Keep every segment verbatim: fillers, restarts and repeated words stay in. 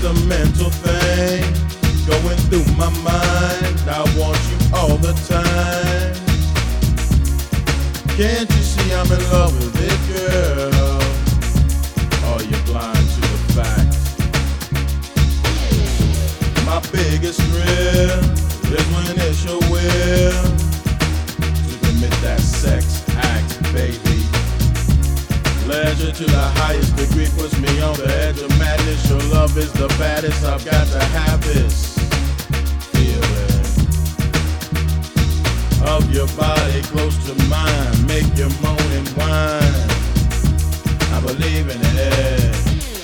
mental thing going through my mind. I want you all the time. Can't you see I'm in love with it, girl? Are you blind to the fact? My biggest thrill is when it's your will to commit that sex act, baby. Pleasure to the highest degree puts me on the edge of madness. Your love is the baddest. I've got to have this feeling of your body close to mine. Make you moan and whine. I believe in it.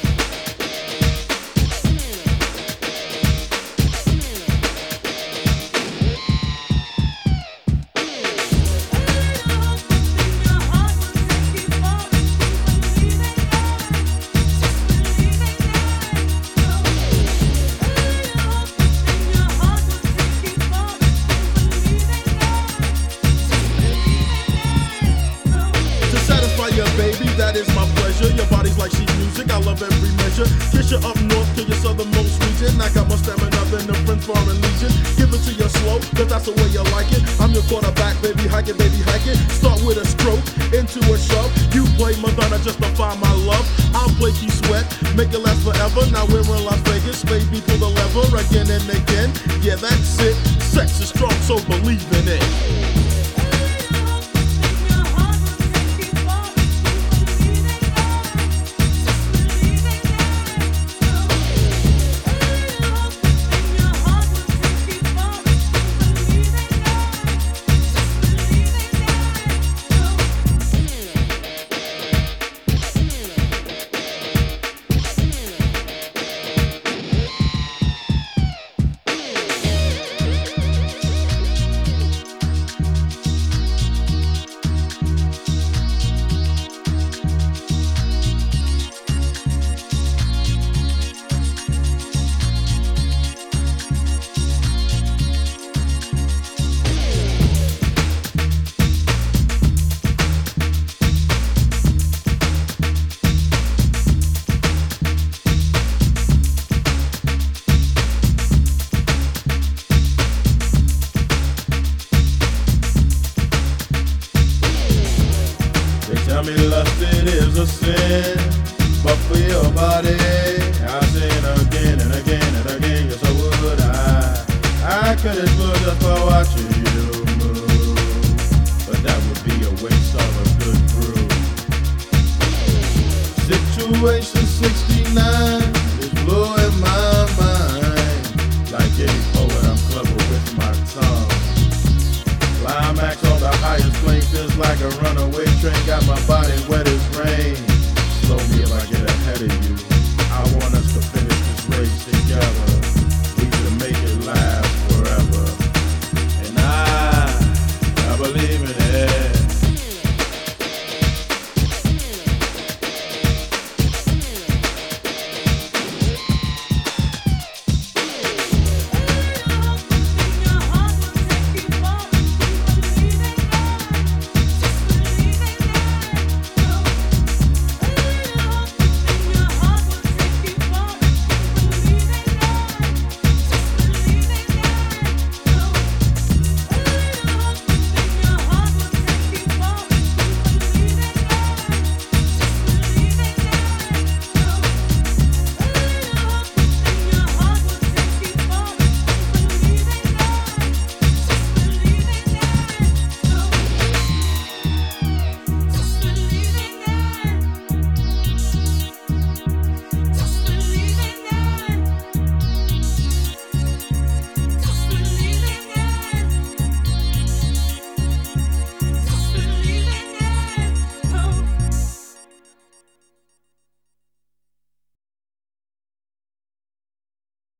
Baby, that is my pleasure. Your body's like sheet music, I love every measure. Kiss you up north to your southernmost region. I got more stamina than the French Foreign Legion. Give it to you slow, cause that's the way you like it. I'm your quarterback, baby, hike it, baby, hike it. Start with a stroke, into a shove. You play Madonna just to find my love. I'll play Key Sweat, make it last forever. Now we're in Las Vegas, baby, pull the lever again and again. Yeah, that's it. Sex is strong, so believe in it. Tell me lust it is a sin, but for your body I'll sin again and again and again. Yes, so would I. I could as well just for watching you move, but that would be a waste of a good brew. Situation sixty-nine is blowing my mind. Like any poet, I'm clever with my tongue. Climax on the highest plane feels like a runaway train. Got my body wet as